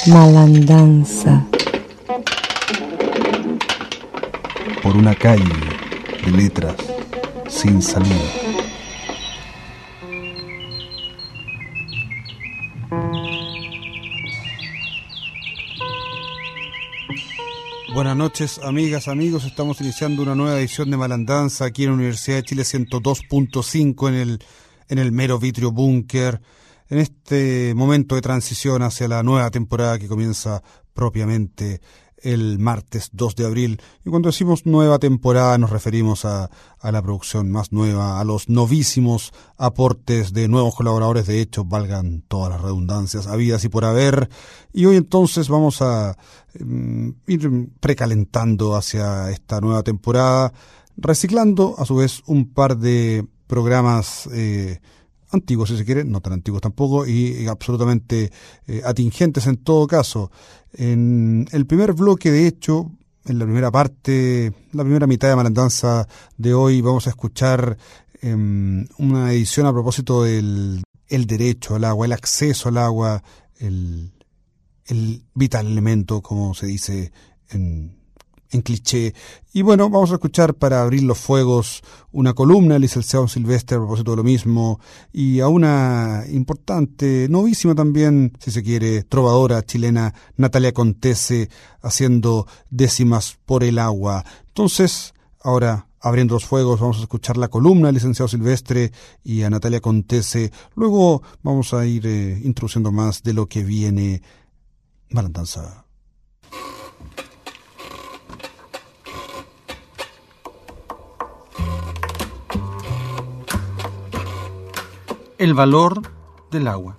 Malandanza. Por una calle de letras sin salida. Buenas noches, amigas, amigos. Estamos iniciando una nueva edición de Malandanza aquí en la Universidad de Chile 102.5 en el mero vitrio búnker, en este momento de transición hacia la nueva temporada que comienza propiamente el martes 2 de abril. Y cuando decimos nueva temporada nos referimos a la producción más nueva, a los novísimos aportes de nuevos colaboradores, de hecho, valgan todas las redundancias habidas y por haber. Y hoy entonces vamos a ir precalentando hacia esta nueva temporada, reciclando a su vez un par de programas antiguos, si se quiere, no tan antiguos tampoco, y absolutamente atingentes en todo caso. En el primer bloque, de hecho, en la primera parte, la primera mitad de Malandanza de hoy, vamos a escuchar una edición a propósito del derecho al agua, el acceso al agua, el vital elemento, como se dice en cliché. Y bueno, vamos a escuchar para abrir los fuegos una columna del licenciado Silvestre a propósito de lo mismo, y a una importante, novísima también, si se quiere, trovadora chilena, Natalia Contese, haciendo décimas por el agua. Entonces, ahora, abriendo los fuegos, vamos a escuchar la columna del licenciado Silvestre y a Natalia Contese. Luego vamos a ir introduciendo más de lo que viene. Malandanza. El valor del agua.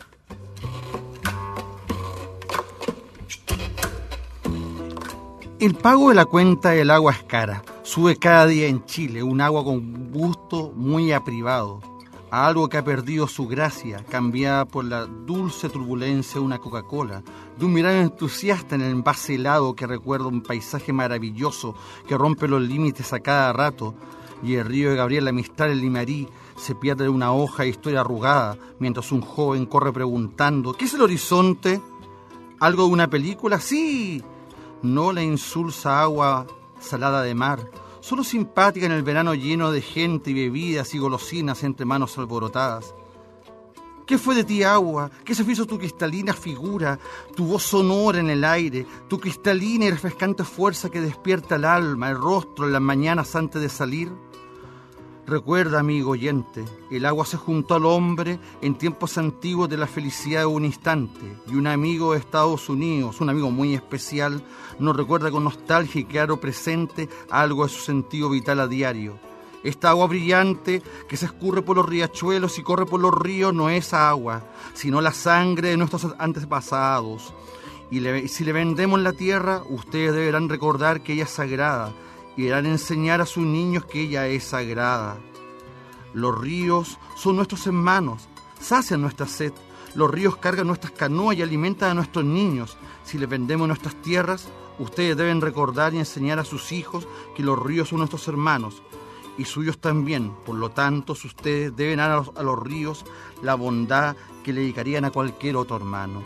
El pago de la cuenta del agua es cara. Sube cada día en Chile un agua con gusto muy aprivado, a algo que ha perdido su gracia, cambiada por la dulce turbulencia de una Coca-Cola, de un mirar entusiasta en el envase helado que recuerda un paisaje maravilloso que rompe los límites a cada rato, y el río de Gabriela Mistral en Limarí se pierde en una hoja de historia arrugada, mientras un joven corre preguntando: ¿qué es el horizonte? ¿Algo de una película? ¡Sí! No la insulsa agua salada de mar, solo simpática en el verano lleno de gente y bebidas y golosinas entre manos alborotadas. ¿Qué fue de ti, agua? ¿Qué se hizo tu cristalina figura, tu voz sonora en el aire, tu cristalina y refrescante fuerza que despierta el alma, el rostro en las mañanas antes de salir? Recuerda, amigo oyente, el agua se juntó al hombre en tiempos antiguos de la felicidad de un instante, y un amigo de Estados Unidos, un amigo muy especial, nos recuerda con nostalgia y claro presente algo de su sentido vital a diario. Esta agua brillante que se escurre por los riachuelos y corre por los ríos no es agua, sino la sangre de nuestros antepasados. Y si le vendemos la tierra, ustedes deberán recordar que ella es sagrada, y deberán enseñar a sus niños que ella es sagrada. Los ríos son nuestros hermanos, sacian nuestra sed. Los ríos cargan nuestras canoas y alimentan a nuestros niños. Si les vendemos nuestras tierras, ustedes deben recordar y enseñar a sus hijos que los ríos son nuestros hermanos y suyos también. Por lo tanto, ustedes deben dar a los ríos la bondad que le dedicarían a cualquier otro hermano.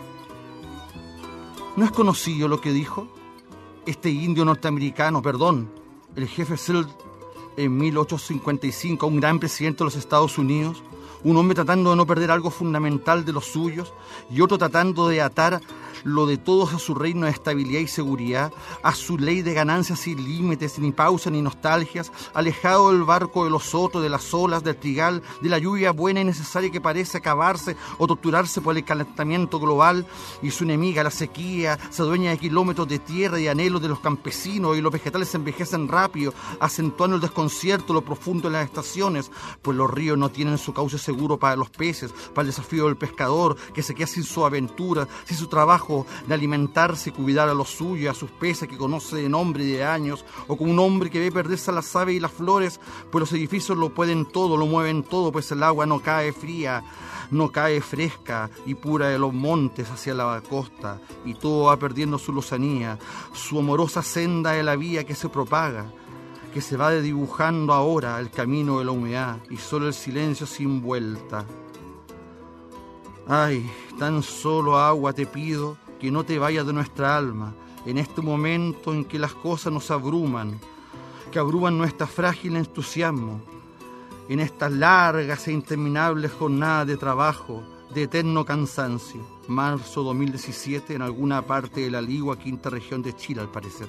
¿No es conocido lo que dijo este indio norteamericano, el jefe Sill, en 1855, un gran presidente de los Estados Unidos? Un hombre tratando de no perder algo fundamental de los suyos y otro tratando de atar lo de todos a su reino de estabilidad y seguridad, a su ley de ganancias sin límites, ni pausas ni nostalgias, alejado del barco de los otros, de las olas, del trigal, de la lluvia buena y necesaria que parece acabarse o torturarse por el calentamiento global, y su enemiga, la sequía, se adueña de kilómetros de tierra y anhelos de los campesinos, y los vegetales se envejecen rápido, acentuando el desconcierto, lo profundo de las estaciones, pues los ríos no tienen su cauce seguro para los peces, para el desafío del pescador, que se queda sin su aventura, sin su trabajo de alimentarse y cuidar a los suyos, a sus peces que conoce de nombre y de años, o como un hombre que ve perderse a las aves y las flores, pues los edificios lo pueden todo, lo mueven todo, pues el agua no cae fría, no cae fresca y pura de los montes hacia la costa, y todo va perdiendo su lozanía, su amorosa senda de la vía que se propaga, que se va dibujando ahora el camino de la humedad y solo el silencio sin vuelta. Ay, tan solo agua te pido, que no te vayas de nuestra alma, en este momento en que las cosas nos abruman, que abruman nuestra frágil entusiasmo, en estas largas e interminables jornadas de trabajo, de eterno cansancio. Marzo 2017, en alguna parte de la Ligua, quinta región de Chile, al parecer.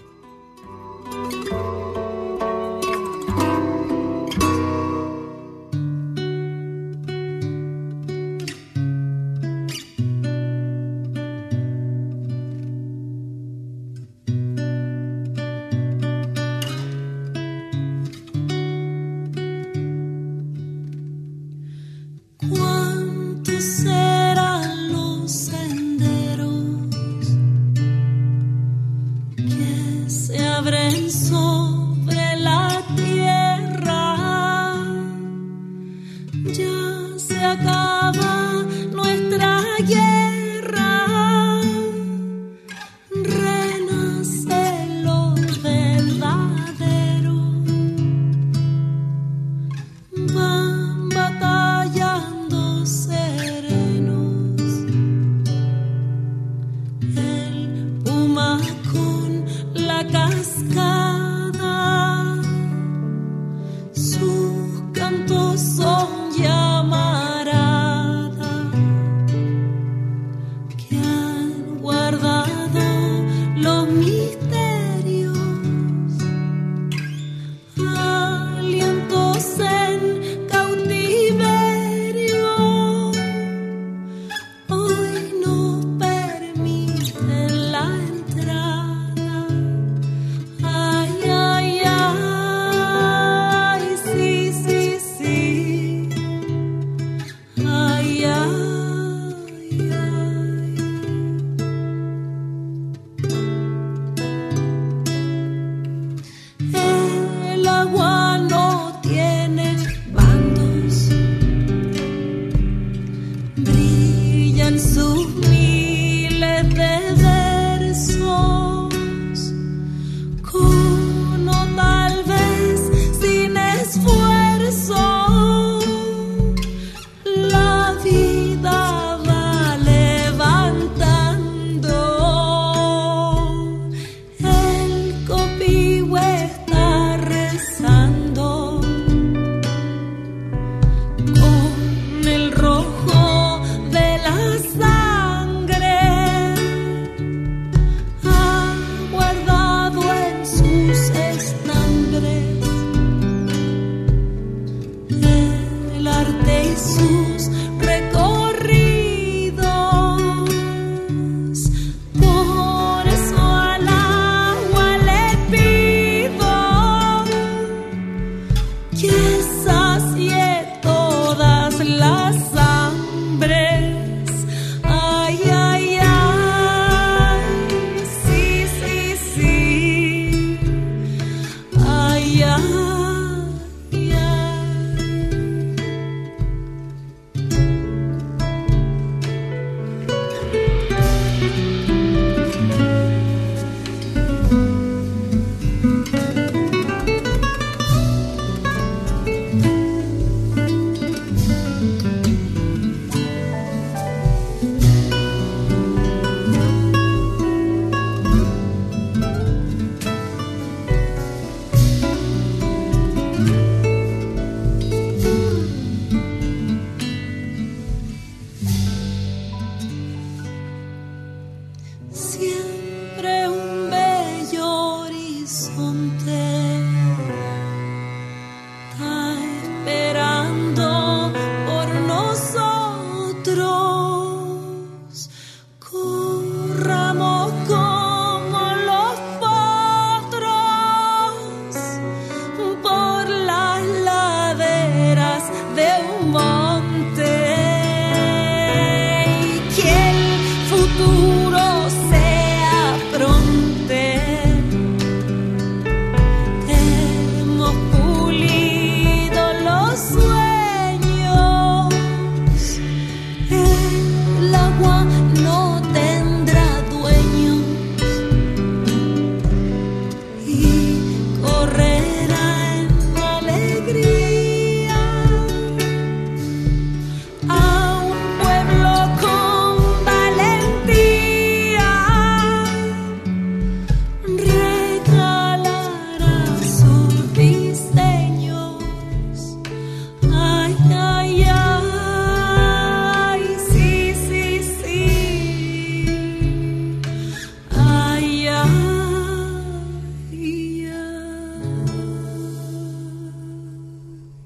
Sus cantos son llamarás.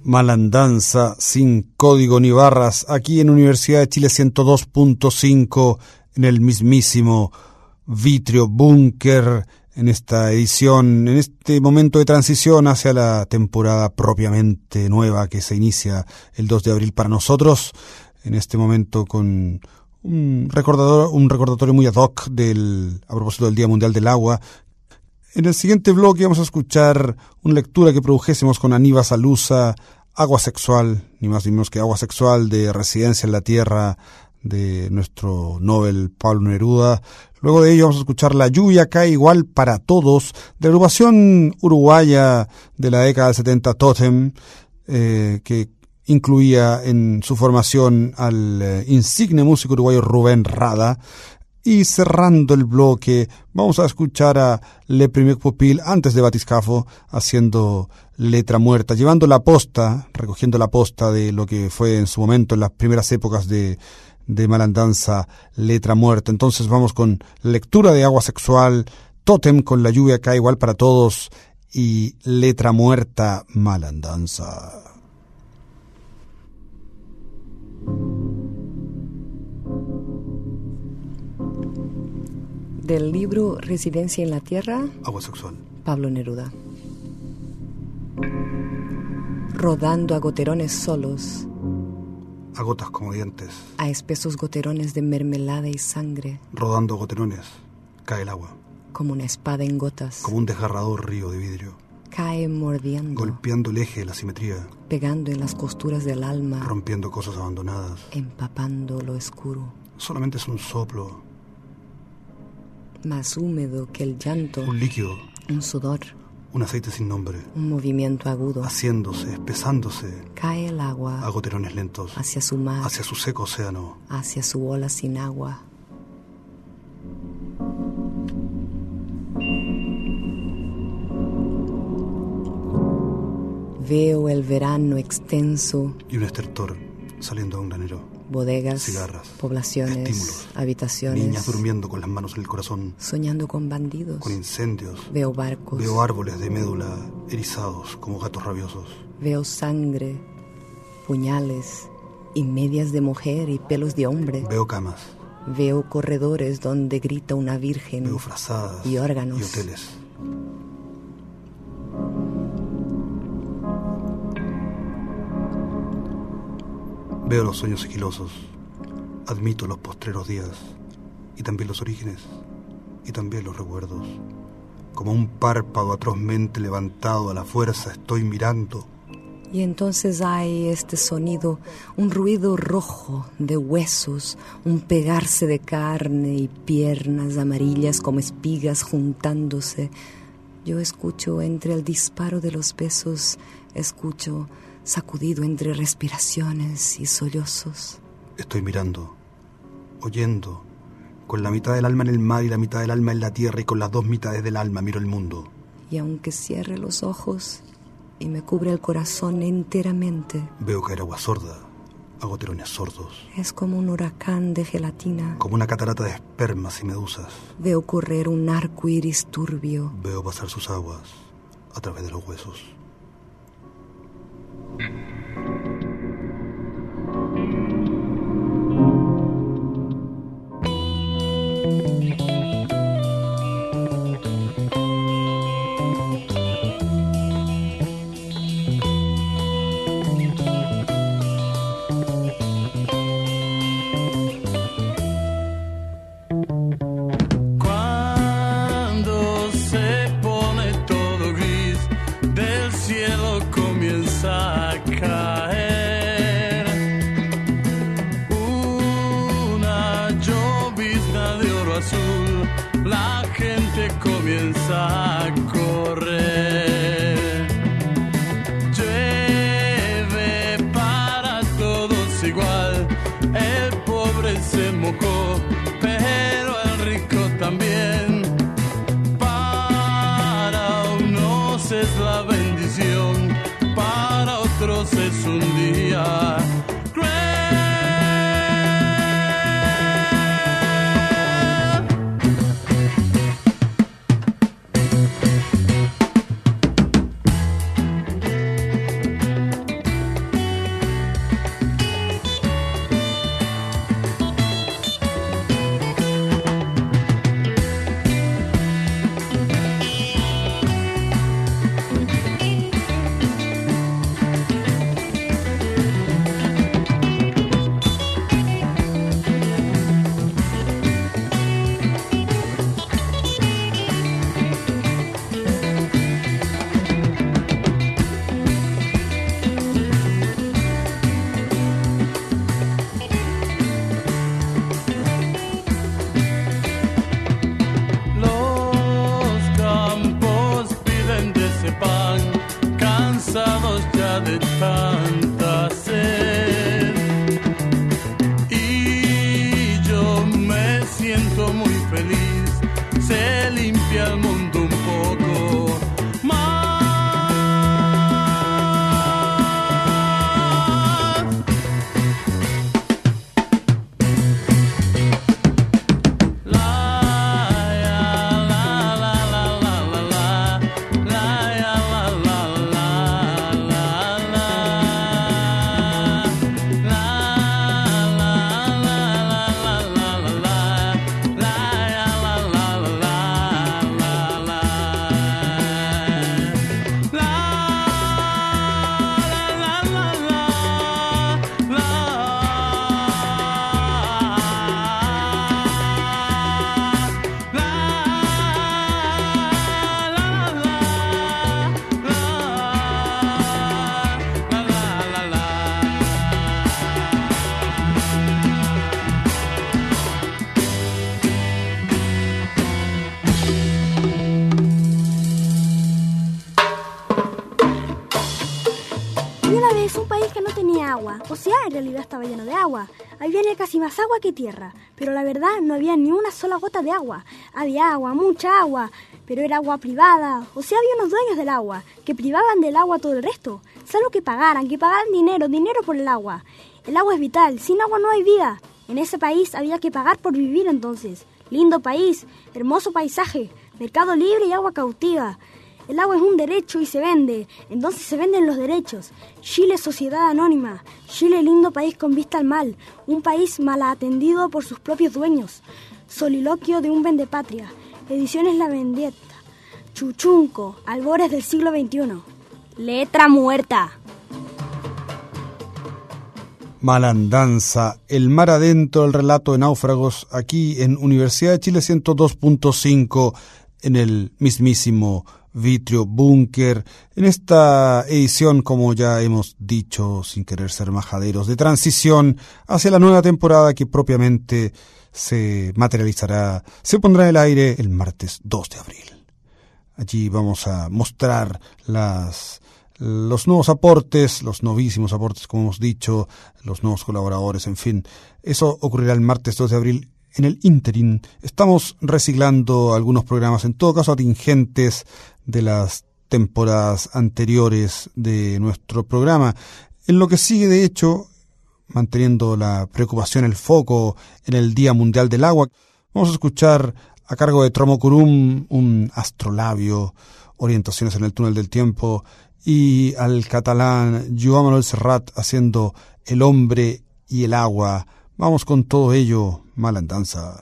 Malandanza sin código ni barras, aquí en Universidad de Chile 102.5, en el mismísimo Vitrio Búnker, en esta edición, en este momento de transición hacia la temporada propiamente nueva que se inicia el 2 de abril para nosotros, en este momento con un recordatorio muy ad hoc a propósito del Día Mundial del Agua. En el siguiente bloque vamos a escuchar una lectura que produjésemos con Aníbal Salusa, Agua Sexual, ni más ni menos que Agua Sexual, de Residencia en la Tierra, de nuestro Nobel Pablo Neruda. Luego de ello vamos a escuchar La lluvia cae igual para todos, de la agrupación uruguaya de la década del 70, Tótem, que incluía en su formación al insigne músico uruguayo Rubén Rada. Y cerrando el bloque, vamos a escuchar a Le Premier Pupil, antes de Batiscafo, haciendo Letra Muerta, llevando la posta, recogiendo la posta de lo que fue en su momento, en las primeras épocas de Malandanza, Letra Muerta. Entonces vamos con lectura de Agua Sexual, Tótem con La lluvia cae igual para todos y Letra Muerta, Malandanza. Del libro Residencia en la Tierra, Agua Sexual, Pablo Neruda. Rodando a goterones solos, a gotas como dientes, a espesos goterones de mermelada y sangre, rodando goterones, cae el agua, como una espada en gotas, como un desgarrador río de vidrio, cae mordiendo, golpeando el eje de la simetría, pegando en las costuras del alma, rompiendo cosas abandonadas, empapando lo oscuro. Solamente es un soplo, más húmedo que el llanto, un líquido, un sudor, un aceite sin nombre, un movimiento agudo, haciéndose, espesándose, cae el agua a goterones lentos, hacia su mar, hacia su seco océano, hacia su ola sin agua. Veo el verano extenso y un estertor saliendo de un granero. Bodegas, cigarras, poblaciones, estímulos, habitaciones, niñas durmiendo con las manos en el corazón, soñando con bandidos, con incendios. Veo barcos, veo árboles de médula erizados como gatos rabiosos. Veo sangre, puñales y medias de mujer y pelos de hombre. Veo camas. Veo corredores donde grita una virgen. Veo frazadas y órganos y hoteles. Veo los sueños sigilosos, admito los postreros días, y también los orígenes, y también los recuerdos. Como un párpado atrozmente levantado a la fuerza estoy mirando. Y entonces hay este sonido, un ruido rojo de huesos, un pegarse de carne y piernas amarillas como espigas juntándose. Yo escucho entre el disparo de los besos, escucho sacudido entre respiraciones y sollozos. Estoy mirando, oyendo, con la mitad del alma en el mar y la mitad del alma en la tierra, y con las dos mitades del alma miro el mundo. Y aunque cierre los ojos y me cubre el corazón enteramente, veo caer agua sorda, a goterones sordos. Es como un huracán de gelatina. Como una catarata de espermas y medusas. Veo correr un arco iris turbio. Veo pasar sus aguas a través de los huesos. cansados ya de tanta sed. Y yo me siento muy feliz, se limpia el mundo un poco más. O sea, en realidad estaba lleno de agua. Había casi más agua que tierra, pero la verdad no había ni una sola gota de agua. Había agua, mucha agua, pero era agua privada. O sea, había unos dueños del agua que privaban del agua a todo el resto. Salvo que pagaran dinero por el agua. El agua es vital, sin agua no hay vida. En ese país había que pagar por vivir entonces. Lindo país, hermoso paisaje, mercado libre y agua cautiva. El agua es un derecho y se vende, entonces se venden los derechos. Chile, sociedad anónima. Chile, lindo país con vista al mal. Un país mal atendido por sus propios dueños. Soliloquio de un vendepatria. Ediciones La Vendetta. Chuchunco, albores del siglo XXI. Letra muerta. Malandanza, el mar adentro, el relato de náufragos, aquí en Universidad de Chile 102.5, en el mismísimo Vitrio Búnker, en esta edición, como ya hemos dicho, sin querer ser majaderos, de transición hacia la nueva temporada que propiamente se materializará, se pondrá en el aire el martes 2 de abril. Allí vamos a mostrar los nuevos aportes, los novísimos aportes, como hemos dicho, los nuevos colaboradores, en fin. Eso ocurrirá el martes 2 de abril. En el ínterin estamos reciclando algunos programas, en todo caso atingentes de las temporadas anteriores de nuestro programa. En lo que sigue, de hecho, manteniendo la preocupación, el foco en el Día Mundial del Agua, vamos a escuchar a cargo de Tromocurum un astrolabio, orientaciones en el túnel del tiempo, y al catalán Joan Manuel Serrat haciendo El hombre y el agua. Vamos con todo ello, Malandanza.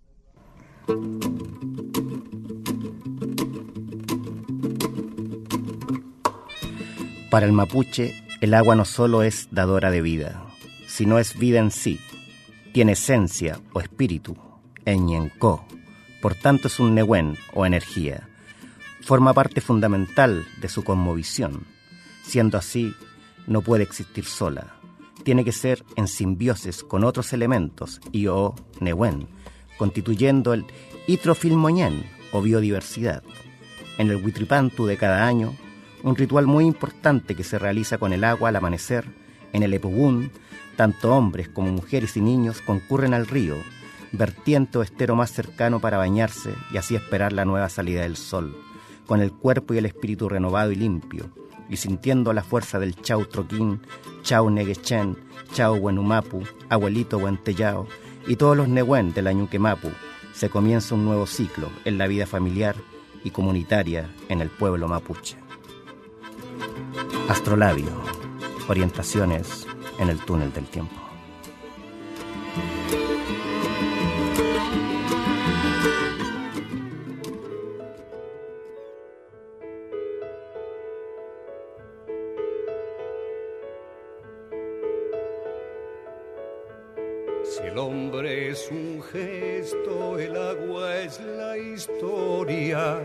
Para el mapuche, el agua no solo es dadora de vida, sino es vida en sí. Tiene esencia o espíritu, Eñencó. Por tanto es un nehuen o energía. Forma parte fundamental de su cosmovisión. Siendo así, no puede existir sola. Tiene que ser en simbiosis con otros elementos y o nehuen, constituyendo el itrofilmoñén o biodiversidad. En el Huitripantu de cada año, un ritual muy importante que se realiza con el agua al amanecer, en el Epugún, tanto hombres como mujeres y niños concurren al río, vertiente o estero más cercano para bañarse y así esperar la nueva salida del sol, con el cuerpo y el espíritu renovado y limpio, y sintiendo la fuerza del Chau Troquín, Chau Neguechen, Chau Huenumapu, Abuelito Huentellao y todos los Nehuen del Añuquemapu, se comienza un nuevo ciclo en la vida familiar y comunitaria en el pueblo mapuche. Astrolabio, orientaciones en el túnel del tiempo. Si el hombre es un gesto, el agua es la historia.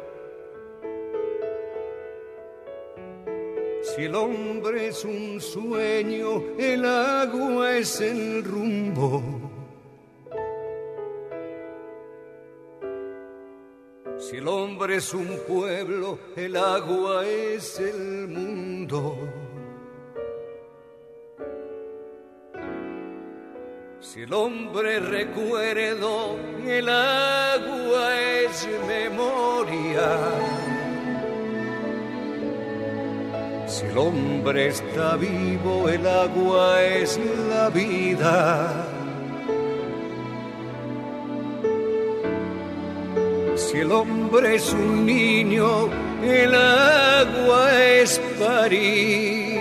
Si el hombre es un sueño, el agua es el rumbo. Si el hombre es un pueblo, el agua es el mundo. Si el hombre recuerdo, el agua es memoria. Si el hombre está vivo, el agua es la vida. Si el hombre es un niño, el agua es París.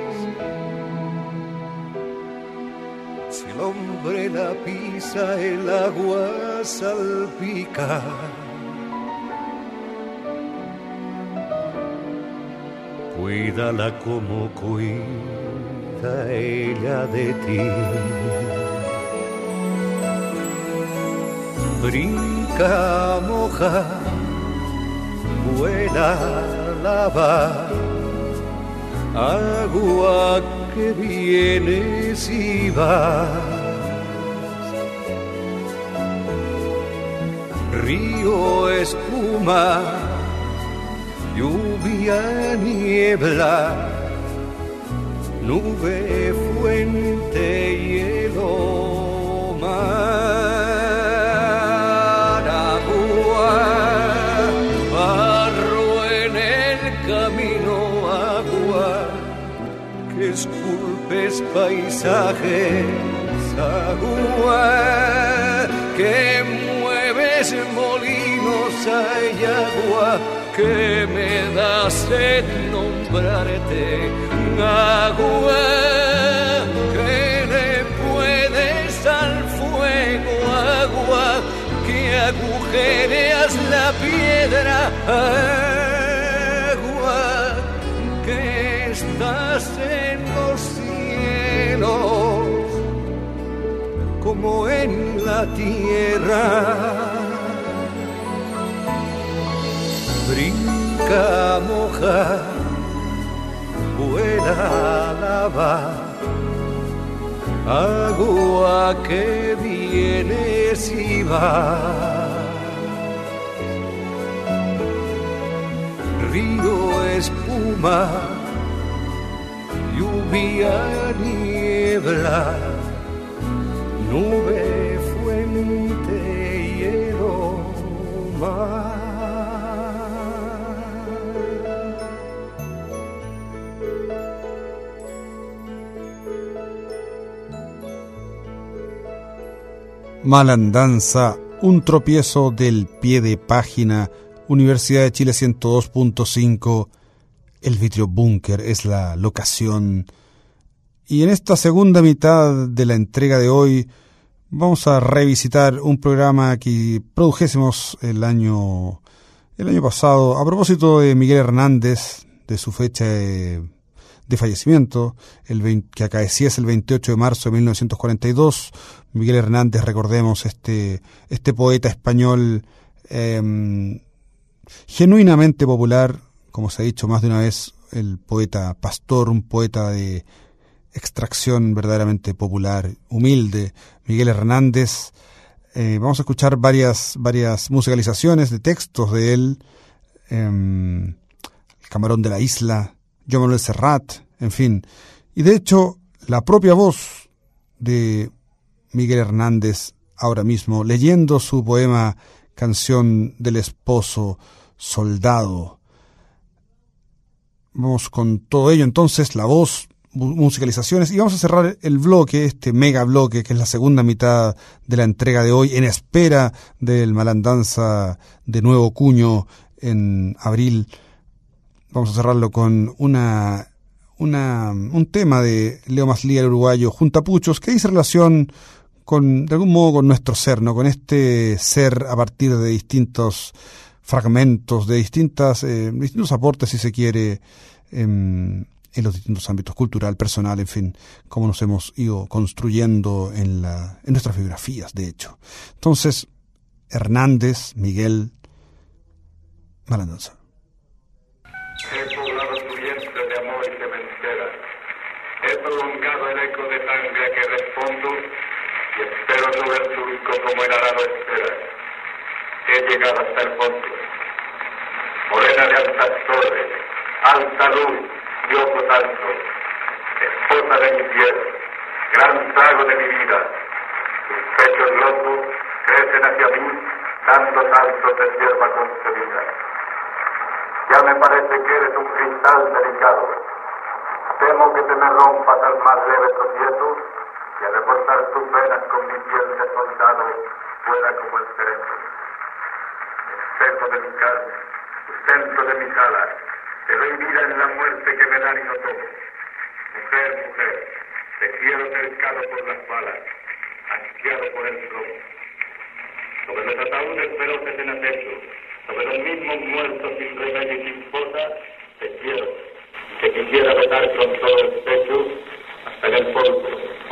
Si el hombre la pisa, el agua salpica. Cuídala como cuida ella de ti. Brinca, moja, vuela, lava, agua que vienes y vas. Río, espuma, lluvia, niebla, nube, fuente, hielo, mar. Esculpes paisajes, agua, que mueves molinos, hay agua, que me da sed nombrarte, agua, que le puedes al fuego, agua, que agujereas la piedra, agua, que estás en los cielos como en la tierra. Brinca, moja, vuela, lava, agua que vienes y vas. Río, espuma, lluvia, niebla, nube, fuente, hielo, mar. Malandanza, un tropiezo del pie de página, Universidad de Chile 102.5, el Vitrio Búnker es la locación. Y en esta segunda mitad de la entrega de hoy vamos a revisitar un programa que produjésemos el año pasado a propósito de Miguel Hernández, de su fecha de fallecimiento, que acaeciese el 28 de marzo de 1942. Miguel Hernández, recordemos, este poeta español genuinamente popular, como se ha dicho más de una vez, el poeta pastor, un poeta de extracción verdaderamente popular, humilde, Miguel Hernández. Vamos a escuchar varias musicalizaciones de textos de él, El Camarón de la Isla, Joan Manuel Serrat, en fin. Y de hecho, la propia voz de Miguel Hernández, ahora mismo, leyendo su poema Canción del Esposo Soldado. Vamos con todo ello, entonces, la voz, musicalizaciones, y vamos a cerrar el bloque, este mega bloque, que es la segunda mitad de la entrega de hoy, en espera del Malandanza de nuevo cuño en abril. Vamos a cerrarlo con un tema de Leo Maslía, el uruguayo, Juntapuchos, que dice relación de algún modo con nuestro ser, ¿no? Con este ser a partir de distintos fragmentos, de distintos aportes, si se quiere, en los distintos ámbitos, cultural, personal, en fin, cómo nos hemos ido construyendo en nuestras biografías, de hecho. Entonces, Hernández, Miguel, Malandanza. He poblado tu vientre de amor y de mentira. He prolongado el eco de sangre a que respondo y espero sobre el surco como el arado espera. He llegado hasta el fondo. llena de altas torres, alta luz y ojos altos, esposa de mi piel, gran trago de mi vida. Tus pechos locos crecen hacia mí, dando saltos de cierva concebida. Ya me parece que eres un cristal delicado. Temo que te me rompas al más leve tropiezo y al reforzar tus venas con mi piel de soldado fuera como el cerebro. Espejo de mi carne, sustento de mis alas, te doy vida en la muerte que me dan y no tomo. Mujer, mujer, te quiero cercado por las balas, asqueado por el plomo. Sobre los ataúdes feroces en acecho, sobre los mismos muertos sin remedio y sin fosa, te quiero, que quisiera besar con todo el pecho hasta en el polvo.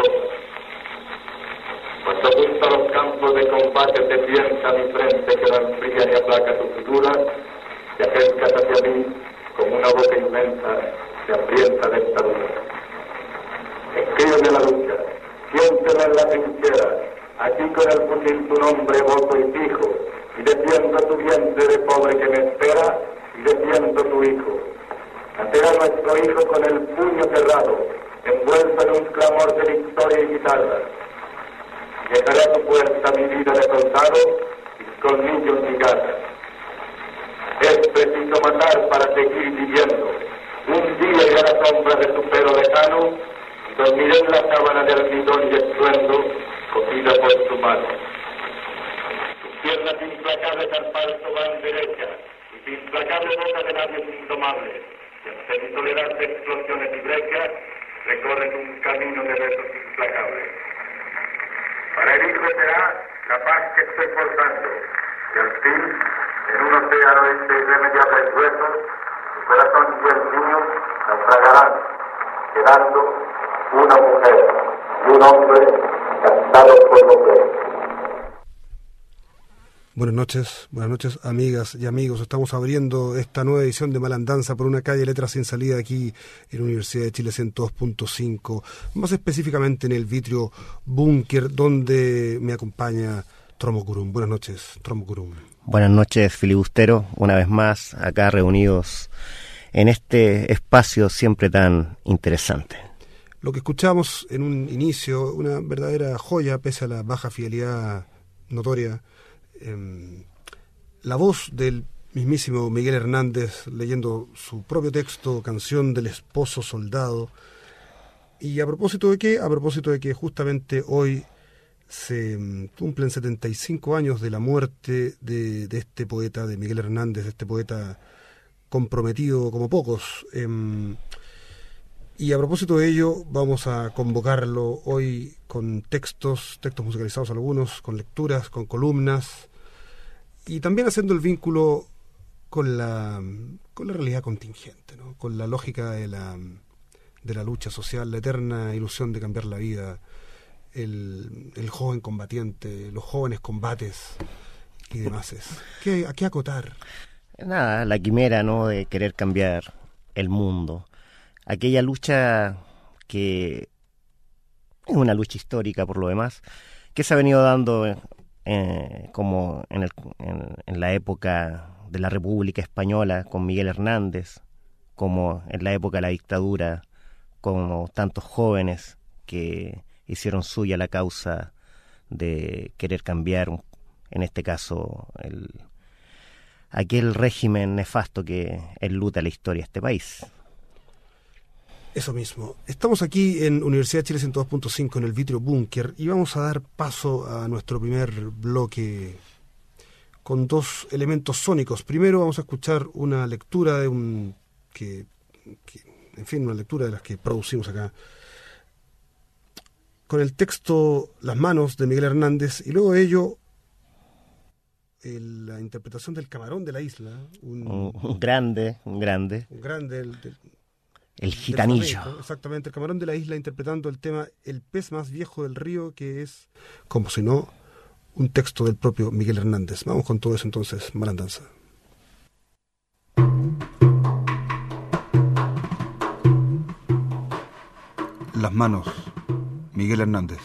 Cuando junto a los campos de combate te tienta mi frente que no enfría ni aplaca tu figura, te acercas hacia mí como una boca inmensa que hambrienta dentadura. Escríbeme la lucha, siénteme en la trinchera, aquí con el fusil tu nombre evoco y fijo, y defiendo tu vientre de pobre que me espera, y defiendo tu hijo. Nacerá nuestro hijo con el puño cerrado, envuelto en un clamor de victoria y guitarra. Dejaré a tu puerta mi vida de soldado, mis colmillos mi garra. Es preciso matar para seguir viviendo. Un día iré a la sombra de tu pelo lejano, y dormiré en la sábana de almidón y estruendo, cogida por tu mano. Tus piernas implacables al falso van derecha, y tu implacable boca de labios indomables, y ante mi soledad de explosiones y brechas, recorres un camino de besos implacables. Para el hijo será la paz que estoy forzando, y al fin, en un océano de irremediables huesos, tu corazón y el mío naufragarán, quedando una mujer y un hombre cantados por los dos. Buenas noches amigas y amigos. Estamos abriendo esta nueva edición de Malandanza por una calle Letras sin salida aquí en la Universidad de Chile 102.5, más específicamente en el Vitrio Búnker, donde me acompaña Tromo Curum. Buenas noches, Tromo Curum. Buenas noches, filibustero, una vez más acá reunidos en este espacio siempre tan interesante. Lo que escuchamos en un inicio, una verdadera joya pese a la baja fidelidad notoria, la voz del mismísimo Miguel Hernández leyendo su propio texto, Canción del Esposo Soldado. ¿Y a propósito de qué? A propósito de que justamente hoy se cumplen 75 años de la muerte de este poeta, de Miguel Hernández, de este poeta comprometido como pocos. Y a propósito de ello, vamos a convocarlo hoy con textos musicalizados algunos, con lecturas, con columnas, y también haciendo el vínculo con la realidad contingente, ¿no? Con la lógica de la lucha social, la eterna ilusión de cambiar la vida, el joven combatiente, los jóvenes combates y demás. ¿A qué acotar? Nada, la quimera, ¿no?, de querer cambiar el mundo. Aquella lucha que es una lucha histórica por lo demás, que se ha venido dando como en la época de la República Española con Miguel Hernández, como en la época de la dictadura, como tantos jóvenes que hicieron suya la causa de querer cambiar, en este caso, aquel régimen nefasto que enluta la historia de este país. Eso mismo. Estamos aquí en Universidad de Chile 102.5 en el Vitrio Búnker y vamos a dar paso a nuestro primer bloque con dos elementos sónicos. Primero vamos a escuchar una lectura de una lectura de las que producimos acá, con el texto Las manos de Miguel Hernández, y luego de ello la interpretación del Camarón de la Isla, un grande el gitanillo. Exactamente, el Camarón de la Isla interpretando el tema El pez más viejo del río, que es, como si no, un texto del propio Miguel Hernández. Vamos con todo eso entonces, Malandanza. Las manos, Miguel Hernández.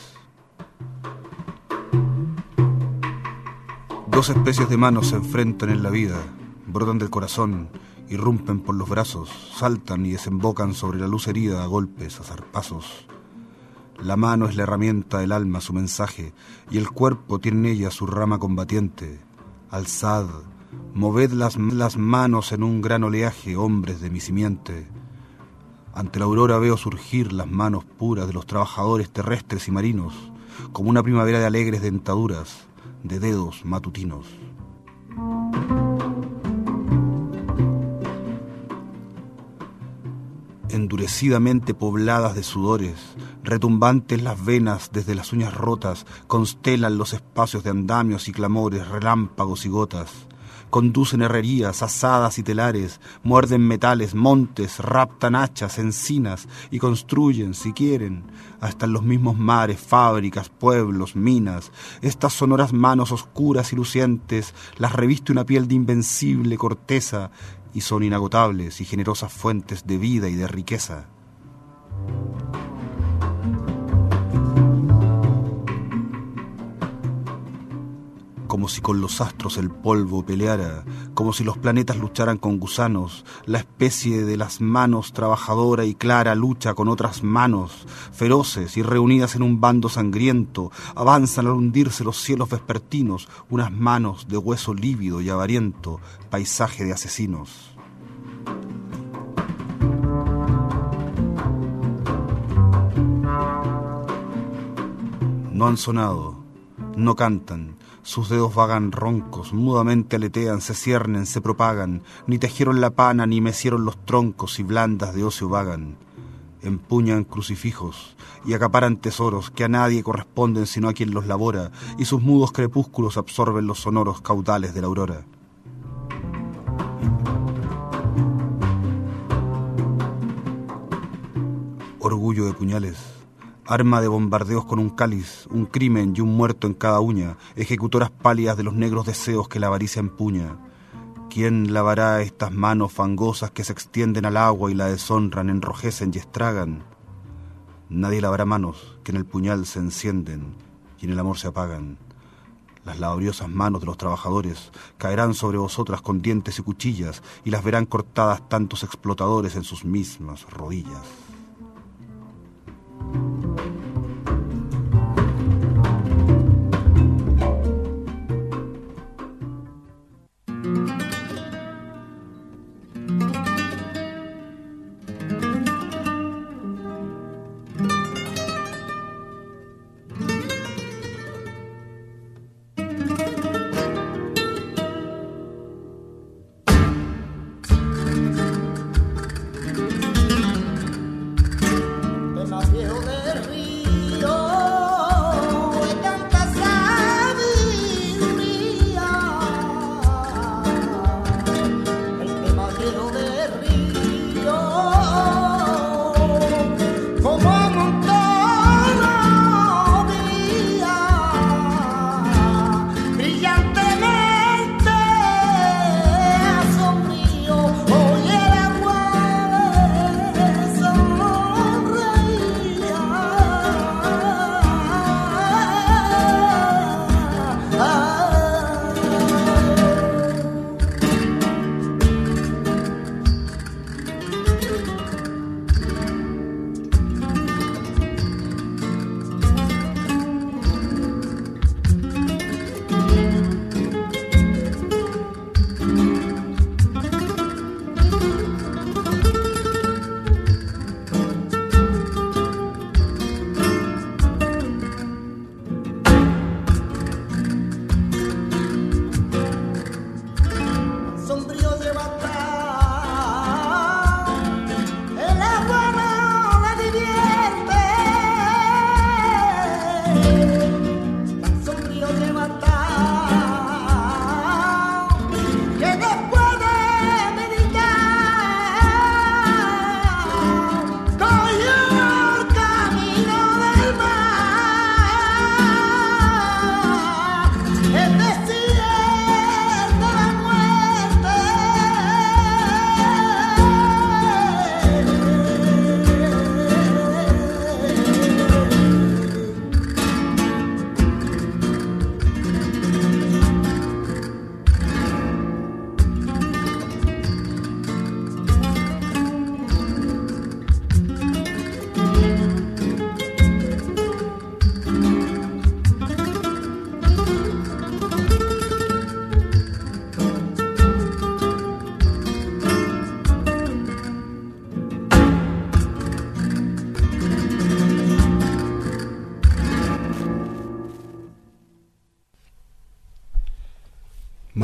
Dos especies de manos se enfrentan en la vida, brotan del corazón Irrumpen por los brazos, saltan y desembocan sobre la luz herida a golpes, a zarpazos. La mano es la herramienta del alma, su mensaje, y el cuerpo tiene en ella su rama combatiente. Alzad, moved las manos en un gran oleaje, hombres de mi simiente. Ante la aurora veo surgir las manos puras de los trabajadores terrestres y marinos, como una primavera de alegres dentaduras, de dedos matutinos. Endurecidamente pobladas de sudores, retumbantes las venas desde las uñas rotas, constelan los espacios de andamios y clamores, relámpagos y gotas. Conducen herrerías, asadas y telares, muerden metales, montes, raptan hachas, encinas y construyen, si quieren, hasta en los mismos mares, fábricas, pueblos, minas. Estas sonoras manos oscuras y lucientes las reviste una piel de invencible corteza y son inagotables y generosas fuentes de vida y de riqueza. Como si con los astros el polvo peleara, como si los planetas lucharan con gusanos, la especie de las manos trabajadora y clara lucha con otras manos, feroces y reunidas en un bando sangriento, avanzan al hundirse los cielos vespertinos, unas manos de hueso lívido y avariento, paisaje de asesinos. No han sonado, no cantan. Sus dedos vagan roncos, mudamente aletean, se ciernen, se propagan, ni tejieron la pana, ni mecieron los troncos, y blandas de ocio vagan. Empuñan crucifijos y acaparan tesoros que a nadie corresponden sino a quien los labora, y sus mudos crepúsculos absorben los sonoros caudales de la aurora. Orgullo de puñales, arma de bombardeos con un cáliz, un crimen y un muerto en cada uña, ejecutoras pálidas de los negros deseos que la avaricia empuña. ¿Quién lavará estas manos fangosas que se extienden al agua y la deshonran, enrojecen y estragan? Nadie lavará manos que en el puñal se encienden y en el amor se apagan. Las laboriosas manos de los trabajadores caerán sobre vosotras con dientes y cuchillas y las verán cortadas tantos explotadores en sus mismas rodillas.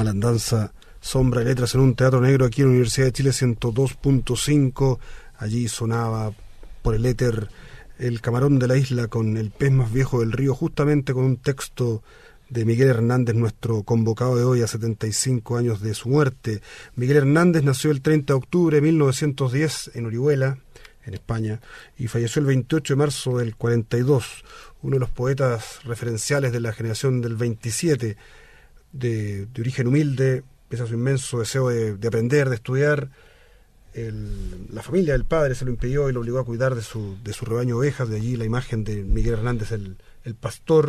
Malandanza, Sombra y Letras en un teatro negro aquí en la Universidad de Chile 102.5. Allí sonaba por el éter El camarón de la isla con El pez más viejo del río, justamente con un texto de Miguel Hernández, nuestro convocado de hoy a 75 años de su muerte. Miguel Hernández nació el 30 de octubre de 1910 en Orihuela, en España, y falleció el 28 de marzo del 42, uno de los poetas referenciales de la generación del 27, de origen humilde, pese a su inmenso deseo de aprender, de estudiar. La familia del padre se lo impidió y lo obligó a cuidar de su rebaño de ovejas, de allí la imagen de Miguel Hernández, el pastor.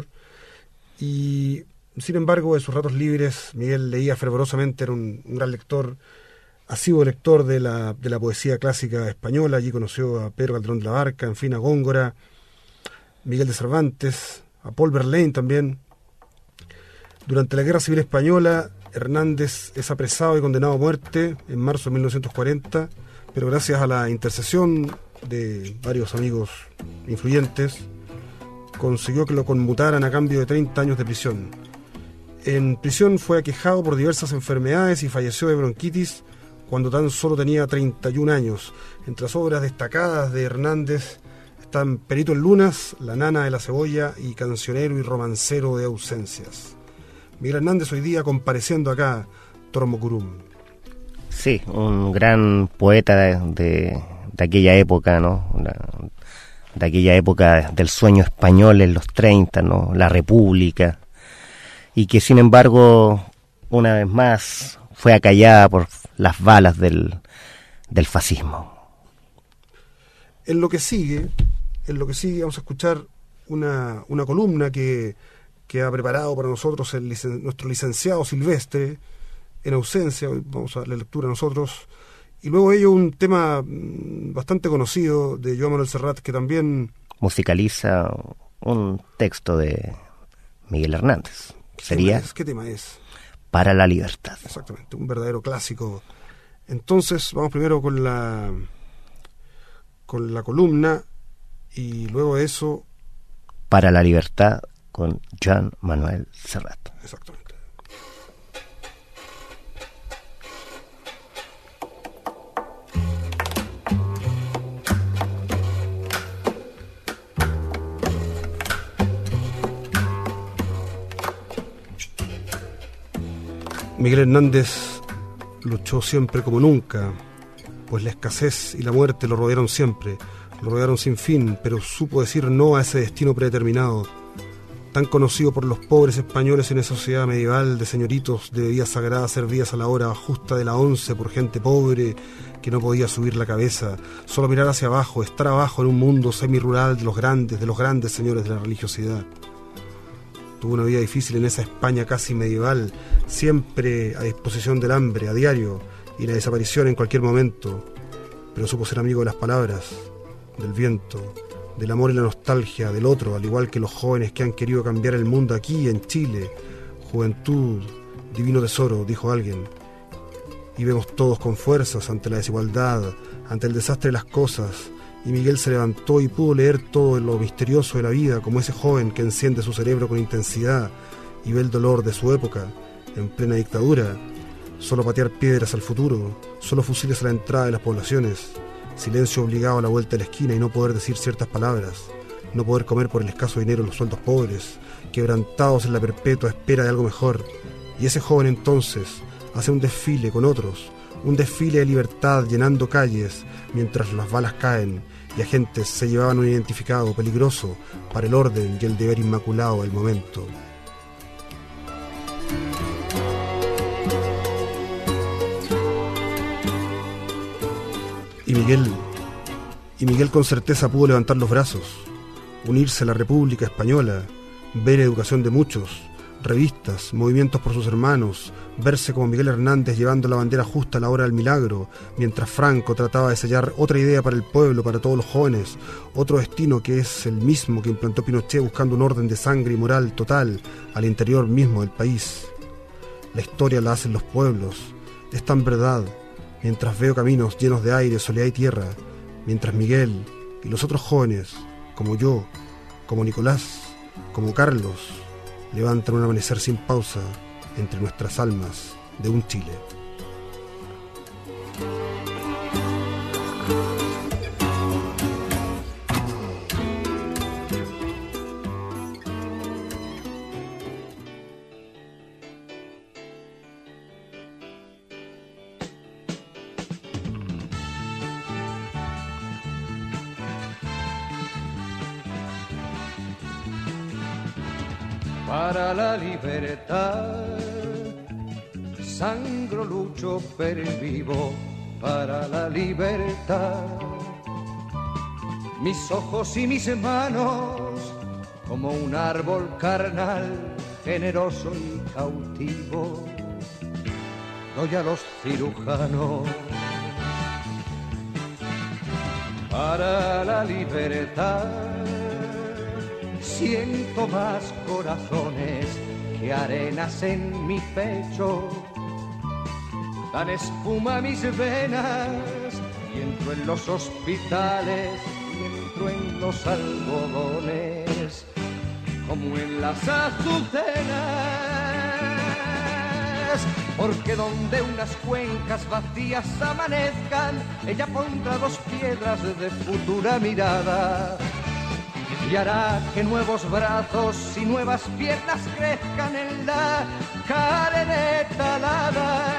Y sin embargo, en sus ratos libres, Miguel leía fervorosamente, era un gran lector, asiduo lector de la poesía clásica española. Allí conoció a Pedro Calderón de la Barca, en fin, a Góngora, Miguel de Cervantes, a Paul Verlaine también. Durante la Guerra Civil Española, Hernández es apresado y condenado a muerte en marzo de 1940, pero gracias a la intercesión de varios amigos influyentes, consiguió que lo conmutaran a cambio de 30 años de prisión. En prisión fue aquejado por diversas enfermedades y falleció de bronquitis cuando tan solo tenía 31 años. Entre las obras destacadas de Hernández están Perito en Lunas, La nana de la cebolla y Cancionero y romancero de ausencias. Miguel Hernández hoy día compareciendo acá, Tormocurum. Sí, un gran poeta de aquella época, ¿no? De aquella época del sueño español en los 30, ¿no? La República, y que sin embargo una vez más fue acallada por las balas del fascismo. En lo que sigue vamos a escuchar una columna que ha preparado para nosotros nuestro licenciado Silvestre, en ausencia. Vamos a darle lectura a nosotros. Y luego ello un tema bastante conocido de Joan Manuel Serrat, que también musicaliza un texto de Miguel Hernández. ¿Qué tema es? Para la libertad. Exactamente, un verdadero clásico. Entonces vamos primero con la columna y luego de eso Para la libertad con Joan Manuel Serrat. Exactamente. Miguel Hernández luchó siempre como nunca, pues la escasez y la muerte lo rodearon siempre, lo rodearon sin fin, pero supo decir no a ese destino predeterminado, tan conocido por los pobres españoles en esa sociedad medieval de señoritos de bebidas sagradas servidas a la hora justa de la 11 por gente pobre que no podía subir la cabeza, solo mirar hacia abajo, estar abajo en un mundo semi-rural de los grandes señores de la religiosidad. Tuvo una vida difícil en esa España casi medieval, siempre a disposición del hambre, a diario, y la desaparición en cualquier momento, pero supo ser amigo de las palabras, del viento, del amor y la nostalgia, del otro, al igual que los jóvenes que han querido cambiar el mundo aquí en Chile. Juventud, divino tesoro, dijo alguien, y vemos todos con fuerzas ante la desigualdad, ante el desastre de las cosas. Y Miguel se levantó y pudo leer todo lo misterioso de la vida, como ese joven que enciende su cerebro con intensidad y ve el dolor de su época, en plena dictadura. Solo patear piedras al futuro, solo fusiles a la entrada de las poblaciones, silencio obligado a la vuelta de la esquina y no poder decir ciertas palabras, no poder comer por el escaso dinero de los sueldos pobres, quebrantados en la perpetua espera de algo mejor. Y ese joven entonces hace un desfile con otros, un desfile de libertad llenando calles mientras las balas caen y agentes se llevaban un identificado peligroso para el orden y el deber inmaculado del momento. Y Miguel con certeza pudo levantar los brazos, unirse a la República Española, ver educación de muchos, revistas, movimientos por sus hermanos, verse como Miguel Hernández llevando la bandera justa a la hora del milagro, mientras Franco trataba de sellar otra idea para el pueblo, para todos los jóvenes, otro destino que es el mismo que implantó Pinochet buscando un orden de sangre y moral total al interior mismo del país. La historia la hacen los pueblos, es tan verdad, mientras veo caminos llenos de aire, soledad y tierra, mientras Miguel y los otros jóvenes, como yo, como Nicolás, como Carlos, levantan un amanecer sin pausa entre nuestras almas de un Chile. Para la libertad, sangro, lucho, pervivo para la libertad. Mis ojos y mis manos, como un árbol carnal, generoso y cautivo, doy a los cirujanos. Para la libertad, siento más corazones que arenas en mi pecho. Dan espuma a mis venas y entro en los hospitales y entro en los algodones como en las azucenas. Porque donde unas cuencas vacías amanezcan, ella pondrá dos piedras de futura mirada y hará que nuevos brazos y nuevas piernas crezcan en la carne talada.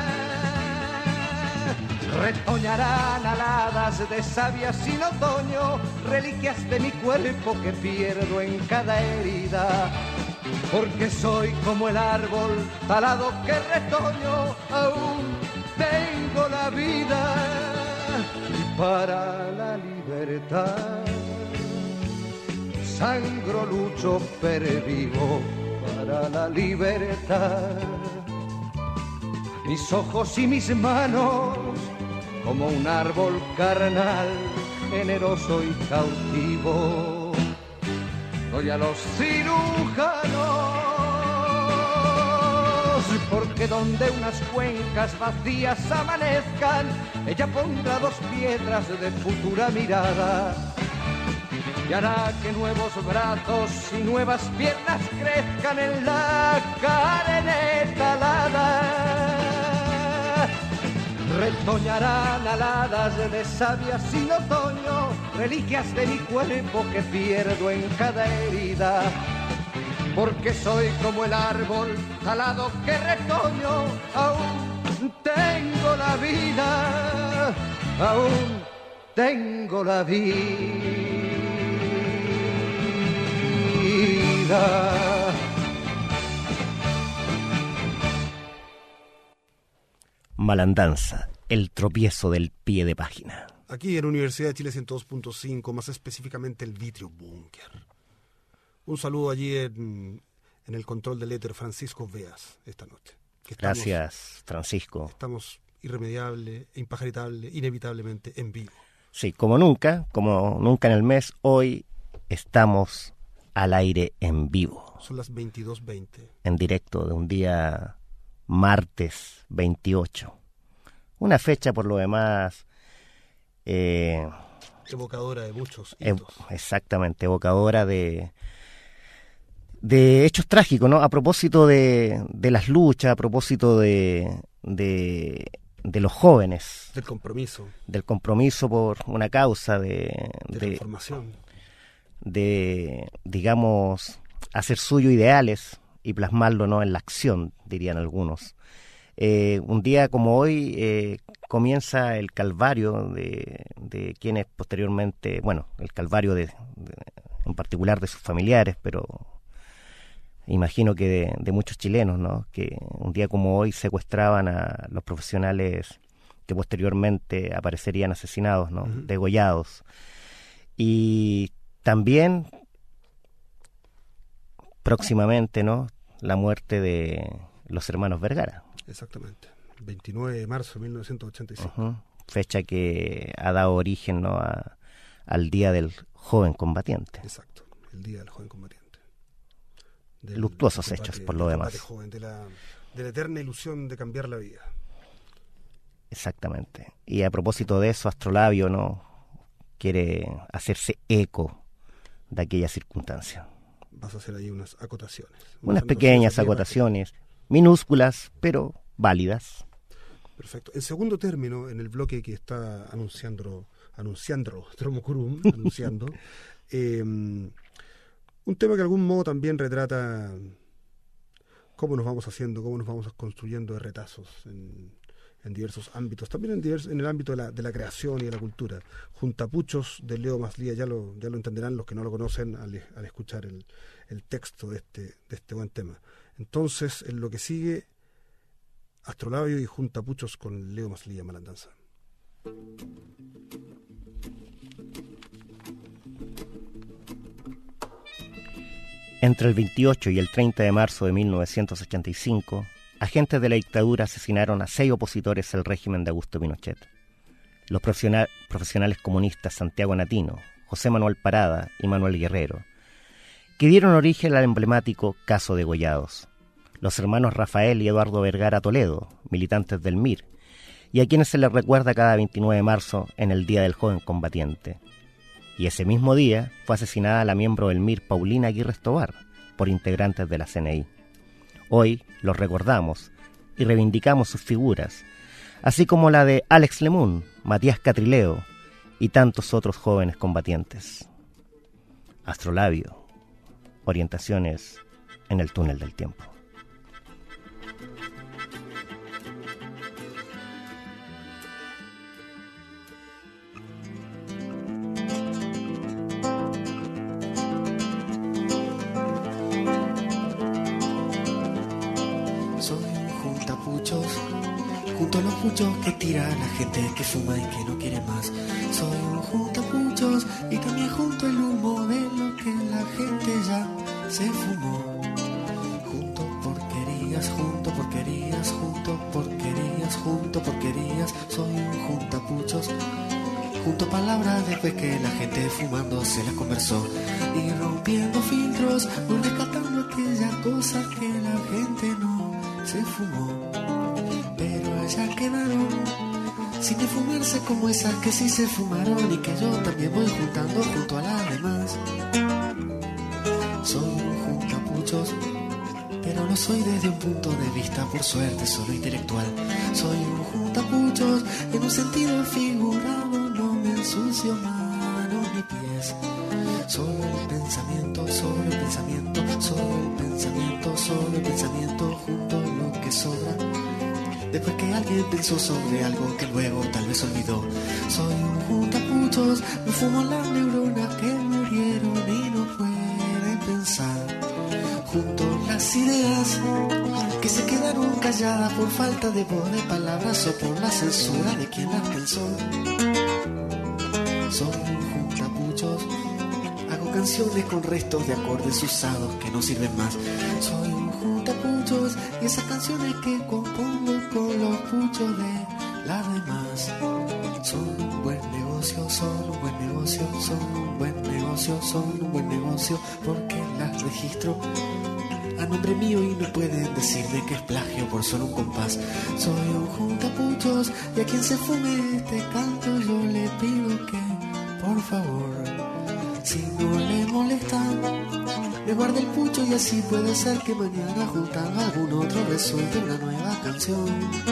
Retoñarán aladas de savia sin otoño, reliquias de mi cuerpo que pierdo en cada herida. Porque soy como el árbol talado que retoño, aún tengo la vida. Y para la libertad, sangro, lucho, pervivo para la libertad. Mis ojos y mis manos, como un árbol carnal, generoso y cautivo, doy a los cirujanos. Porque donde unas cuencas vacías amanezcan, ella pondrá dos piedras de futura mirada y hará que nuevos brazos y nuevas piernas crezcan en la carne talada. Retoñarán aladas de savia sin otoño, reliquias de mi cuerpo que pierdo en cada herida. Porque soy como el árbol talado que retoño, aún tengo la vida, aún tengo la vida. Malandanza, el tropiezo del pie de página. Aquí en Universidad de Chile 102.5, más específicamente el Vitrio Búnker. Un saludo allí en el control del éter, Francisco Veas, esta noche. Gracias, Francisco. Estamos irremediable, impajaritable, inevitablemente en vivo. Sí, como nunca en el mes, hoy estamos al aire en vivo. Son las 22:20. En directo de un día martes 28. Una fecha por lo demás evocadora de muchos hitos. Exactamente, evocadora de hechos trágicos, ¿no? A propósito de las luchas, a propósito de los jóvenes. Del compromiso. Del compromiso por una causa de transformación. De, digamos, hacer suyo ideales y plasmarlo, ¿no?, en la acción, dirían algunos. Un día como hoy comienza el calvario de quienes posteriormente, bueno, el calvario en particular de sus familiares, pero imagino que de muchos chilenos, ¿no?, que un día como hoy secuestraban a los profesionales que posteriormente aparecerían asesinados, ¿no?, uh-huh, degollados. Y también próximamente, ¿no?, la muerte de los hermanos Vergara. Exactamente, 29 de marzo de 1985. Uh-huh. Fecha que ha dado origen, ¿no?, al Día del Joven Combatiente. Exacto, el Día del Joven Combatiente. Luctuosos combate, hechos, por lo demás. Joven, de la eterna ilusión de cambiar la vida. Exactamente. Y a propósito de eso, Astrolabio, ¿no?, quiere hacerse eco de aquella circunstancia. Vas a hacer ahí unas acotaciones. Unas pequeñas acotaciones, minúsculas, pero válidas. Perfecto. En segundo término, en el bloque que está anunciando Tromocurum, un tema que de algún modo también retrata cómo nos vamos haciendo, cómo nos vamos construyendo de retazos en diversos ámbitos, también en el ámbito de la creación y de la cultura. Juntapuchos de Leo Maslía, ya lo entenderán los que no lo conocen al escuchar el texto de este buen tema. Entonces, en lo que sigue, Astrolabio y Juntapuchos con Leo Maslía, Malandanza. Entre el 28 y el 30 de marzo de 1985, agentes de la dictadura asesinaron a 6 opositores al régimen de Augusto Pinochet. Los profesionales comunistas Santiago Natino, José Manuel Parada y Manuel Guerrero, que dieron origen al emblemático caso de Gollados. Los hermanos Rafael y Eduardo Vergara Toledo, militantes del MIR, y a quienes se les recuerda cada 29 de marzo en el Día del Joven Combatiente. Y ese mismo día fue asesinada la miembro del MIR Paulina Aguirre Tobar por integrantes de la CNI. Hoy los recordamos y reivindicamos sus figuras, así como la de Alex Lemun, Matías Catrileo y tantos otros jóvenes combatientes. Astrolabio, orientaciones en el túnel del tiempo. Junto a los puchos que tira la gente que fuma y que no quiere más. Soy un juntapuchos y también junto el humo de lo que la gente ya se fumó. Junto porquerías, junto porquerías, junto porquerías, junto porquerías. Soy un juntapuchos. Junto palabras después que la gente fumando se las conversó. Y rompiendo filtros, voy rescatando aquellas cosas que la gente no se fumó. Ya quedaron sin fumarse como esas que sí se fumaron y que yo también voy juntando junto a las demás. Soy un juntapuchos, pero no soy desde un punto de vista por suerte solo intelectual. Soy un juntapuchos en un sentido figurado, no me ensucio manos ni pies. Solo el pensamiento, solo el pensamiento, solo el pensamiento, solo el pensamiento junto a lo que sobra. Después que alguien pensó sobre algo que luego tal vez olvidó. Soy un juntapuchos, me fumo las neuronas que murieron y no pueden pensar. Junto las ideas que se quedaron calladas por falta de voz, de palabras o por la censura de quien las pensó. Soy un juntapuchos, hago canciones con restos de acordes usados que no sirven más. Soy un juntapuchos y esas canciones que compongo con los puchos de las demás son un buen negocio, son un buen negocio, son un buen negocio, son un buen negocio, porque las registro a nombre mío y no pueden decirme que es plagio por solo un compás. Soy un juntapuchos y a quien se fume este canto yo le pido que, por favor, si no le molesta, me guarde el pucho y así puede ser que mañana juntando a algún otro resulte una nueva canción.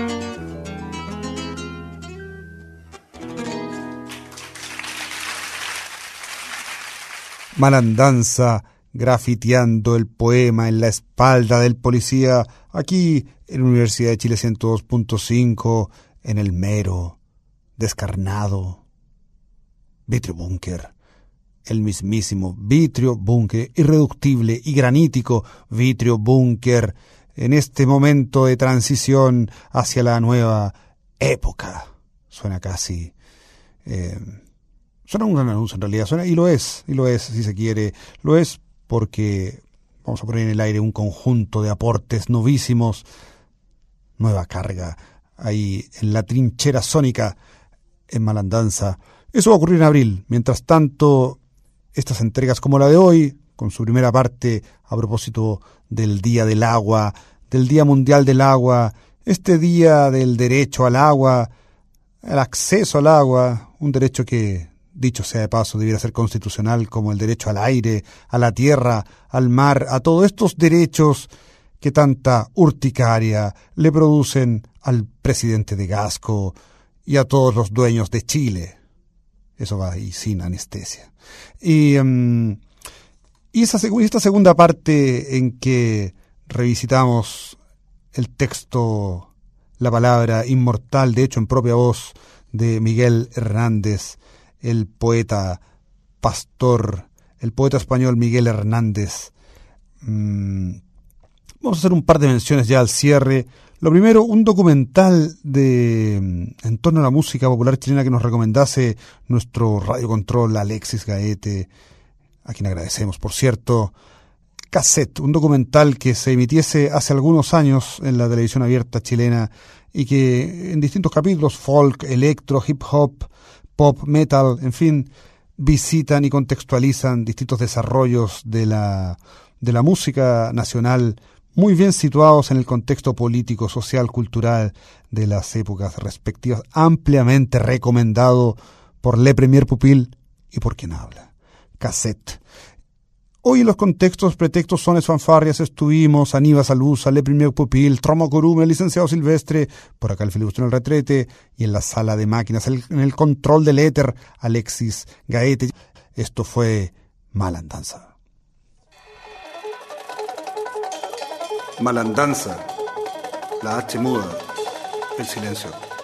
Malandanza, grafiteando el poema en la espalda del policía, aquí en la Universidad de Chile 102.5, en el mero, descarnado Vitrio Búnker. El mismísimo Vitrio Búnker, irreductible y granítico Vitrio Búnker, en este momento de transición hacia la nueva época. Suena casi... suena un gran anuncio en realidad, suena, y lo es si se quiere, lo es porque vamos a poner en el aire un conjunto de aportes novísimos, nueva carga ahí en la trinchera sónica en Malandanza. Eso va a ocurrir en abril. Mientras tanto, estas entregas como la de hoy, con su primera parte a propósito del Día del Agua, del Día Mundial del Agua, este Día del Derecho al Agua, el acceso al agua, un derecho que, dicho sea de paso, debiera ser constitucional, como el derecho al aire, a la tierra, al mar, a todos estos derechos que tanta urticaria le producen al presidente de Gasco y a todos los dueños de Chile. Eso va ahí sin anestesia. Y esta segunda parte en que revisitamos el texto, la palabra inmortal, de hecho en propia voz, de Miguel Hernández, el poeta pastor, el poeta español Miguel Hernández. Vamos a hacer un par de menciones ya al cierre. Lo primero, un documental en torno a la música popular chilena que nos recomendase nuestro radiocontrol Alexis Gaete, a quien agradecemos, por cierto. Cassette, un documental que se emitiese hace algunos años en la televisión abierta chilena y que en distintos capítulos, folk, electro, hip hop, pop, metal, en fin, visitan y contextualizan distintos desarrollos de la música nacional, muy bien situados en el contexto político, social, cultural de las épocas respectivas, ampliamente recomendado por Le Premier Pupil y por quien habla. Cassette. Hoy los pretextos, sones, fanfarrias, estuvimos, Aníbal Salusa, Le Premier Pupil, Tromo Corume, el licenciado Silvestre, por acá el filibusto en el retrete, y en la sala de máquinas, en el control del éter, Alexis Gaete. Esto fue Malandanza. Malandanza, la H muda, el silencio.